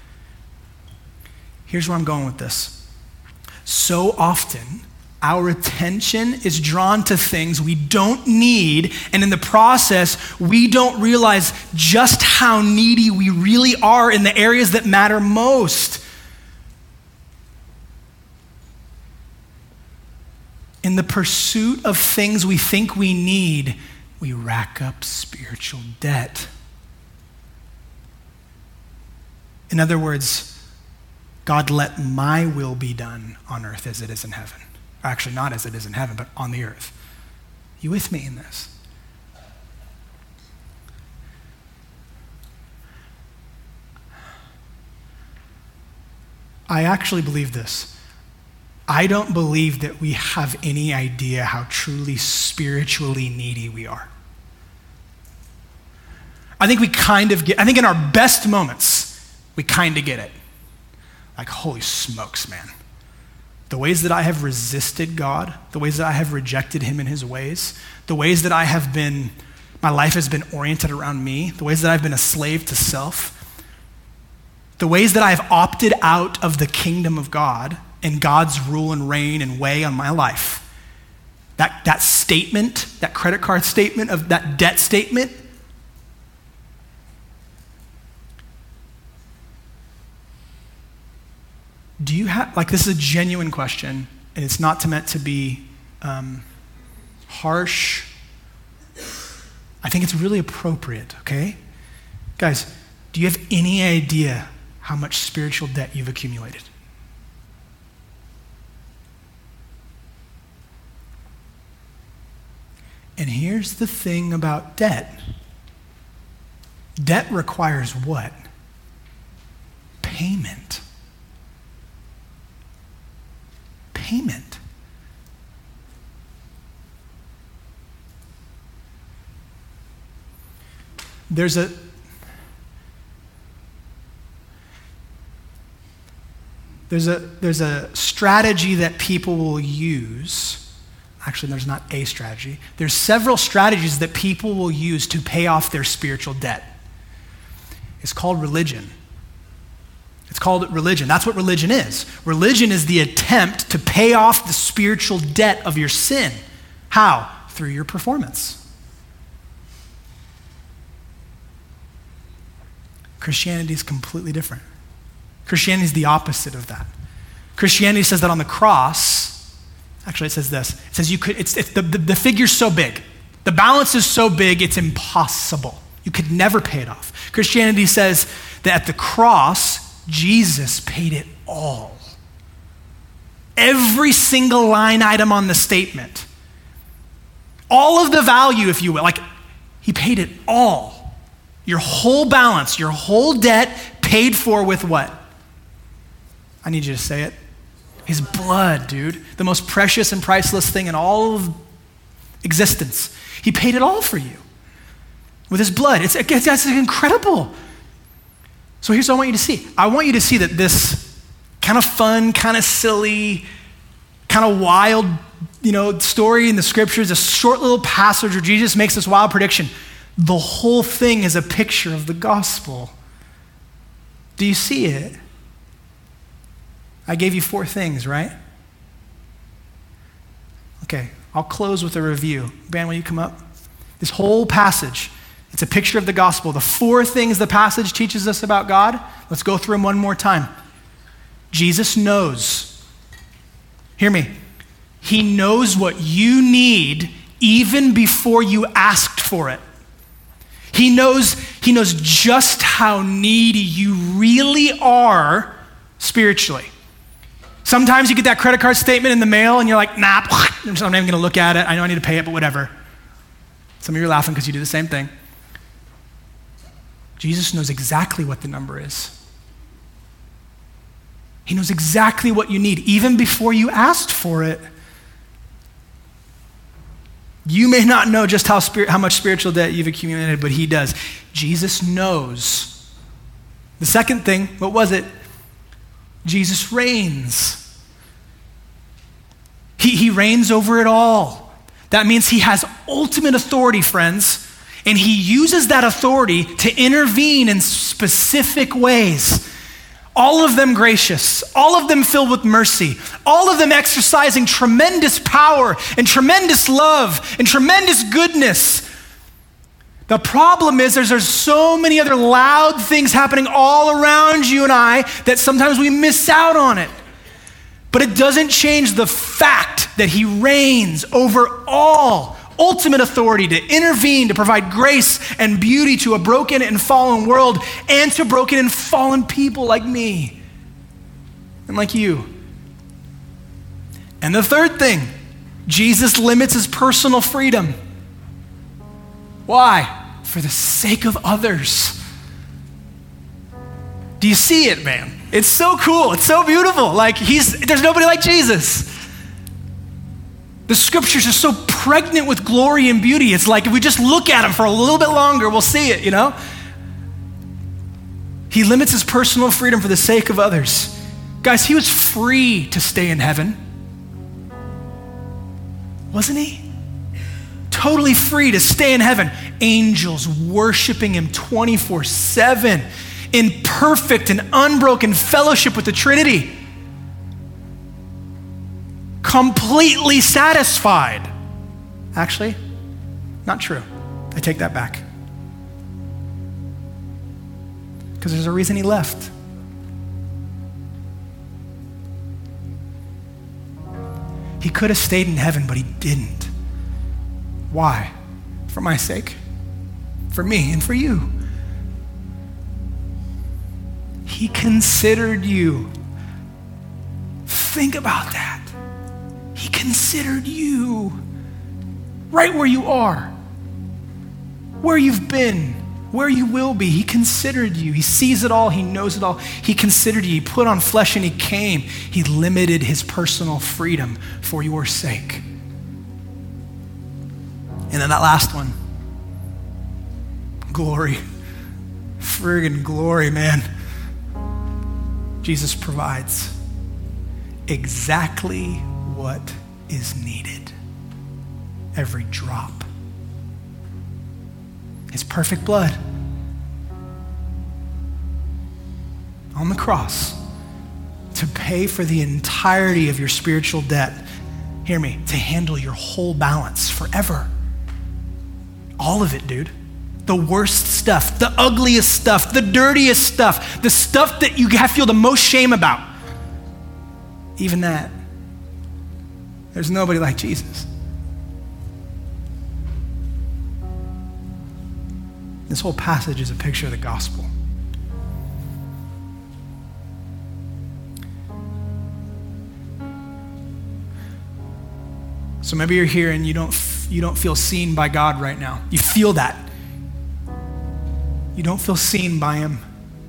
Here's where I'm going with this. So often, our attention is drawn to things we don't need, and in the process, we don't realize just how needy we really are in the areas that matter most. In the pursuit of things we think we need, we rack up spiritual debt. In other words, God, let my will be done on earth as it is in heaven. Actually, not as it is in heaven, but on the earth. You with me in this? I actually believe this. I don't believe that we have any idea how truly spiritually needy we are. I think in our best moments, we kind of get it. Like, holy smokes, man. The ways that I have resisted God, the ways that I have rejected him in his ways, the ways that my life has been oriented around me, the ways that I've been a slave to self, the ways that I've opted out of the kingdom of God and God's rule and reign and way on my life. That statement, that credit card statement, of that debt statement, do you have, this is a genuine question, and it's not meant to be harsh. I think it's really appropriate, okay? Guys, do you have any idea how much spiritual debt you've accumulated? And here's the thing about debt. Debt requires what? Payment. Payment. There's a strategy that people will use. Actually, there's not a strategy. There's several strategies that people will use to pay off their spiritual debt. It's called religion. It's called religion. That's what religion is. Religion is the attempt to pay off the spiritual debt of your sin. How? Through your performance. Christianity is completely different. Christianity is the opposite of that. Christianity says that on the cross, actually it says this, it says the figure's so big, the balance is so big, it's impossible. You could never pay it off. Christianity says that at the cross, Jesus paid it all. Every single line item on the statement. All of the value, if you will. He paid it all. Your whole balance, your whole debt paid for with what? I need you to say it. His blood, dude. The most precious and priceless thing in all of existence. He paid it all for you with his blood. It's incredible. So here's what I want you to see. I want you to see that this kind of fun, kind of silly, kind of wild, story in the scriptures, a short little passage where Jesus makes this wild prediction. The whole thing is a picture of the gospel. Do you see it? I gave you 4 things, right? Okay, I'll close with a review. Ben, will you come up? This whole passage, it's a picture of the gospel. The 4 things the passage teaches us about God, let's go through them one more time. Jesus knows. Hear me. He knows what you need even before you asked for it. He knows just how needy you really are spiritually. Sometimes you get that credit card statement in the mail and you're like, nah, I'm not even gonna look at it. I know I need to pay it, but whatever. Some of you are laughing because you do the same thing. Jesus knows exactly what the number is. He knows exactly what you need, even before you asked for it. You may not know just how much spiritual debt you've accumulated, but he does. Jesus knows. The second thing, what was it? Jesus reigns. He reigns over it all. That means he has ultimate authority, friends, and he uses that authority to intervene in specific ways. All of them gracious, all of them filled with mercy, all of them exercising tremendous power and tremendous love and tremendous goodness. The problem is there's so many other loud things happening all around you and I that sometimes we miss out on it. But it doesn't change the fact that he reigns over all, ultimate authority to intervene, to provide grace and beauty to a broken and fallen world and to broken and fallen people like me and like you. And the third thing, Jesus limits his personal freedom. Why? For the sake of others. Do you see it, man? It's so cool. It's so beautiful. There's nobody like Jesus. The scriptures are so pregnant with glory and beauty. It's like if we just look at him for a little bit longer, we'll see it, you know? He limits his personal freedom for the sake of others. Guys, he was free to stay in heaven. Wasn't he? Totally free to stay in heaven. Angels worshiping him 24/7 in perfect and unbroken fellowship with the Trinity. Completely satisfied. Actually, not true. I take that back. Because there's a reason he left. He could have stayed in heaven, but he didn't. Why? For my sake. For me and for you. He considered you. Think about that. He considered you right where you are, where you've been, where you will be. He considered you. He sees it all. He knows it all. He considered you. He put on flesh and he came. He limited his personal freedom for your sake. And then that last one, glory. Friggin' glory, man. Jesus provides exactly what is needed. Every drop. His perfect blood on the cross to pay for the entirety of your spiritual debt. Hear me, to handle your whole balance forever. All of it, dude. The worst stuff, the ugliest stuff, the dirtiest stuff, the stuff that you feel the most shame about. Even that. There's nobody like Jesus. This whole passage is a picture of the gospel. So maybe you're here and you don't feel seen by God right now. You feel that. You don't feel seen by him.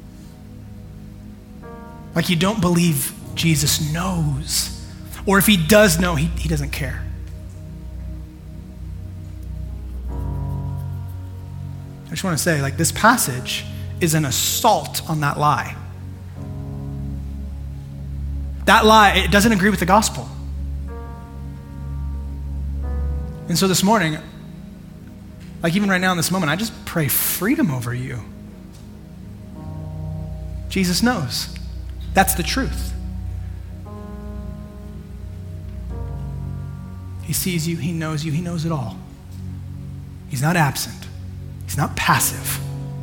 Like you don't believe Jesus knows. Or if he does know, he doesn't care. I just want to say, this passage is an assault on that lie. That lie, it doesn't agree with the gospel. And so this morning, even right now in this moment, I just pray freedom over you. Jesus knows. That's the truth. He sees you, he knows it all. He's not absent. He's not passive.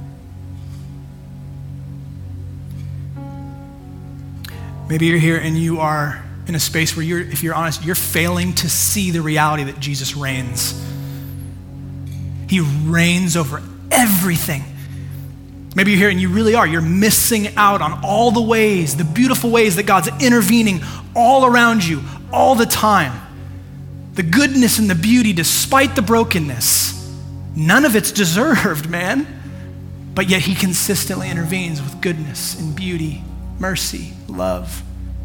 Maybe you're here and you are in a space where if you're honest, you're failing to see the reality that Jesus reigns. He reigns over everything. Maybe you're here and you really are. You're missing out on all the ways, the beautiful ways that God's intervening all around you, all the time. The goodness and the beauty despite the brokenness. None of it's deserved, man. But yet he consistently intervenes with goodness and beauty, mercy, love.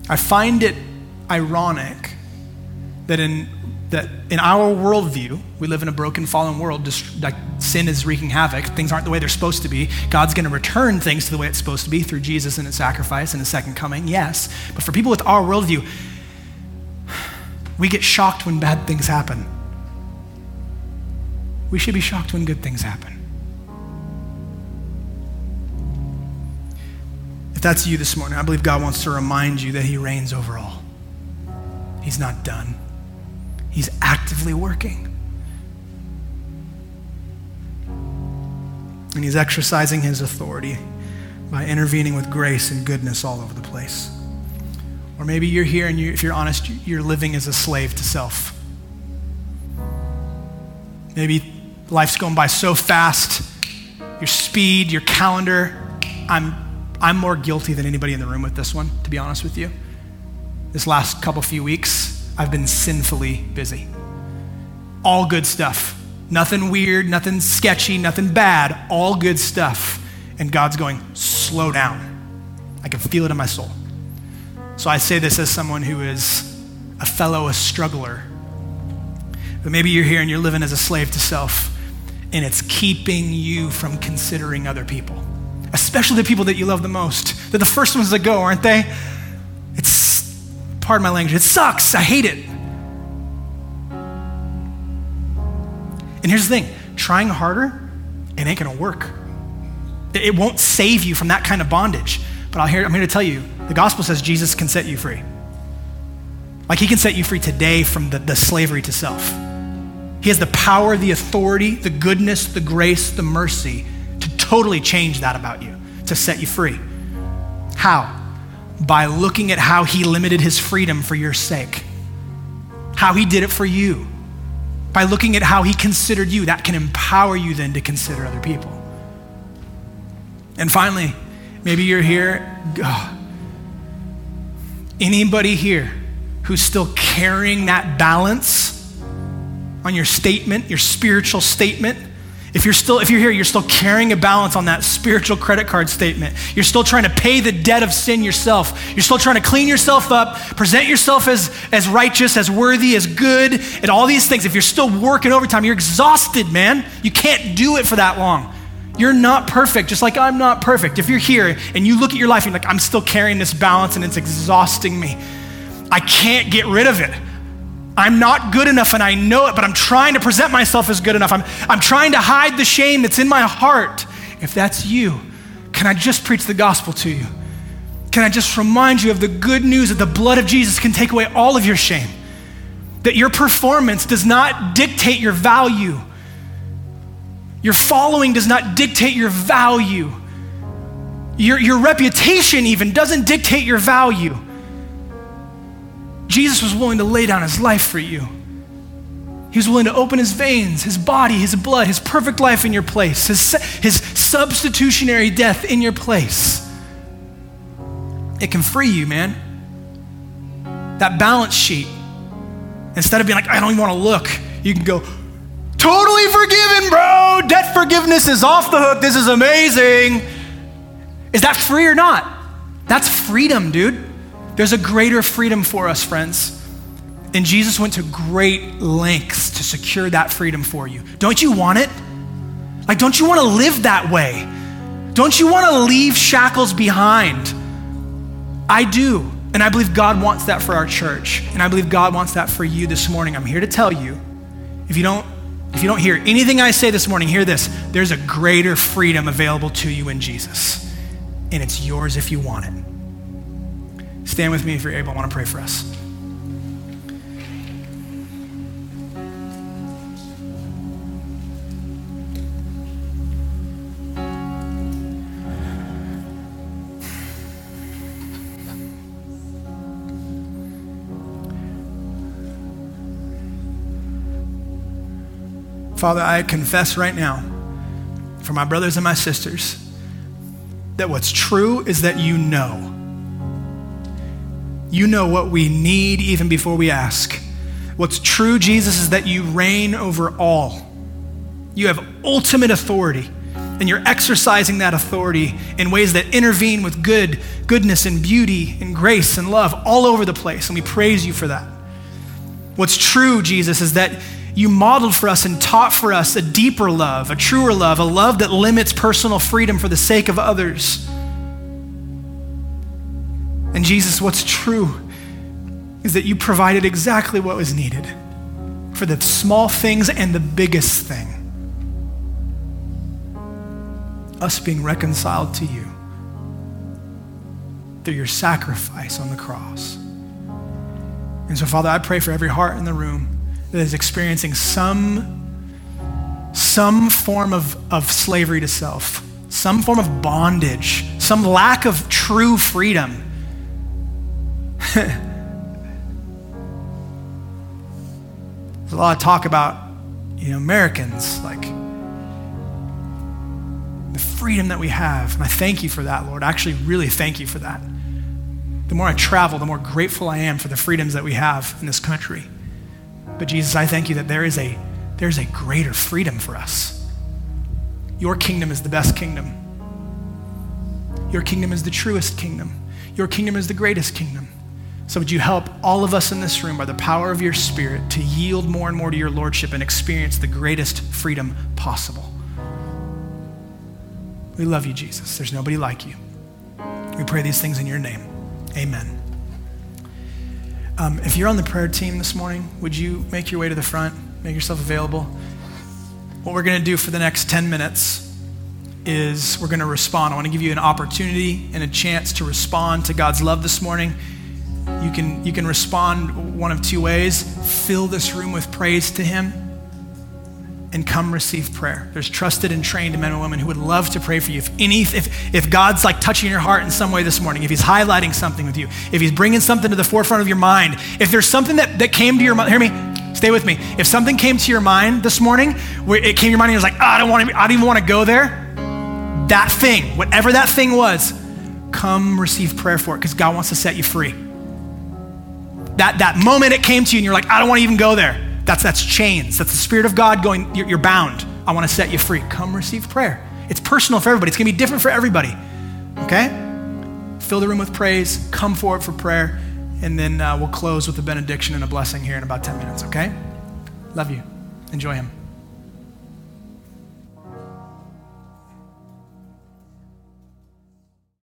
I find it ironic that in our worldview, we live in a broken, fallen world, just like sin is wreaking havoc. Things aren't the way they're supposed to be. God's going to return things to the way it's supposed to be through Jesus and his sacrifice and his second coming, yes. But for people with our worldview, we get shocked when bad things happen. We should be shocked when good things happen. If that's you this morning, I believe God wants to remind you that he reigns over all. He's not done. He's actively working. And he's exercising his authority by intervening with grace and goodness all over the place. Or maybe you're here and if you're honest, you're living as a slave to self. Maybe life's going by so fast, your speed, your calendar. I'm more guilty than anybody in the room with this one, to be honest with you. This last few weeks, I've been sinfully busy. All good stuff. Nothing weird, nothing sketchy, nothing bad, all good stuff. And God's going, slow down. I can feel it in my soul. So I say this as someone who is a struggler. But maybe you're here and you're living as a slave to self, and it's keeping you from considering other people, especially the people that you love the most. They're the first ones that go, aren't they? Pardon my language, it sucks. I hate it. And here's the thing, trying harder, it ain't gonna work. It won't save you from that kind of bondage. But I'm here to tell you, the gospel says Jesus can set you free. Like he can set you free today from the slavery to self. He has the power, the authority, the goodness, the grace, the mercy to totally change that about you, to set you free. How? By looking at how he limited his freedom for your sake. How he did it for you. By looking at how he considered you, that can empower you then to consider other people. And finally, maybe you're here, anybody here who's still carrying that balance on your statement, your spiritual statement, if you're here, you're still carrying a balance on that spiritual credit card statement. You're still trying to pay the debt of sin yourself. You're still trying to clean yourself up, present yourself as righteous, as worthy, as good, and all these things. If you're still working overtime, you're exhausted, man. You can't do it for that long. You're not perfect, just like I'm not perfect. If you're here and you look at your life and you're like, I'm still carrying this balance and it's exhausting me. I can't get rid of it. I'm not good enough and I know it, but I'm trying to present myself as good enough. I'm trying to hide the shame that's in my heart. If that's you, can I just preach the gospel to you? Can I just remind you of the good news that the blood of Jesus can take away all of your shame? That your performance does not dictate your value. Your following does not dictate your value. Your reputation even doesn't dictate your value. Jesus was willing to lay down his life for you. He was willing to open his veins, his body, his blood, his perfect life in your place, his substitutionary death in your place. It can free you, man. That balance sheet, instead of being like, I don't even want to look, you can go, totally forgiven, bro. Debt forgiveness is off the hook. This is amazing. Is that free or not? That's freedom, dude. There's a greater freedom for us, friends. And Jesus went to great lengths to secure that freedom for you. Don't you want it? Like, don't you want to live that way? Don't you want to leave shackles behind? I do. And I believe God wants that for our church. And I believe God wants that for you this morning. I'm here to tell you, if you don't hear anything I say this morning, hear this. There's a greater freedom available to you in Jesus. And it's yours if you want it. Stand with me if you're able. I want to pray for us. Father, I confess right now for my brothers and my sisters that what's true is that you know. You know what we need even before we ask. What's true, Jesus, is that you reign over all. You have ultimate authority. And you're exercising that authority in ways that intervene with goodness and beauty and grace and love all over the place. And we praise you for that. What's true, Jesus, is that you modeled for us and taught for us a deeper love, a truer love, a love that limits personal freedom for the sake of others. And Jesus, what's true is that you provided exactly what was needed for the small things and the biggest thing. Us being reconciled to you through your sacrifice on the cross. And so, Father, I pray for every heart in the room that is experiencing some form of slavery to self, some form of bondage, some lack of true freedom. There's a lot of talk about, Americans, like the freedom that we have. And I thank you for that, Lord. I actually really thank you for that. The more I travel, the more grateful I am for the freedoms that we have in this country. But Jesus, I thank you that there's a greater freedom for us. Your kingdom is the best kingdom. Your kingdom is the truest kingdom. Your kingdom is the greatest kingdom. So would you help all of us in this room by the power of your Spirit to yield more and more to your Lordship and experience the greatest freedom possible. We love you, Jesus. There's nobody like you. We pray these things in your name. Amen. If you're on the prayer team this morning, would you make your way to the front, make yourself available? What we're going to do for the next 10 minutes is we're going to respond. I want to give you an opportunity and a chance to respond to God's love this morning. You can respond one of two ways. Fill this room with praise to him and come receive prayer. There's trusted and trained men and women who would love to pray for you. If God's like touching your heart in some way this morning, if he's highlighting something with you, if he's bringing something to the forefront of your mind, if there's something that came to your mind, hear me, stay with me. If something came to your mind this morning, where it came to your mind and you're like, I don't even want to go there, that thing, whatever that thing was, come receive prayer for it because God wants to set you free. That moment it came to you and you're like, I don't want to even go there. That's chains. That's the Spirit of God going, you're bound. I want to set you free. Come receive prayer. It's personal for everybody. It's going to be different for everybody. Okay? Fill the room with praise. Come forward for prayer. And then we'll close with a benediction and a blessing here in about 10 minutes. Okay? Love you. Enjoy him.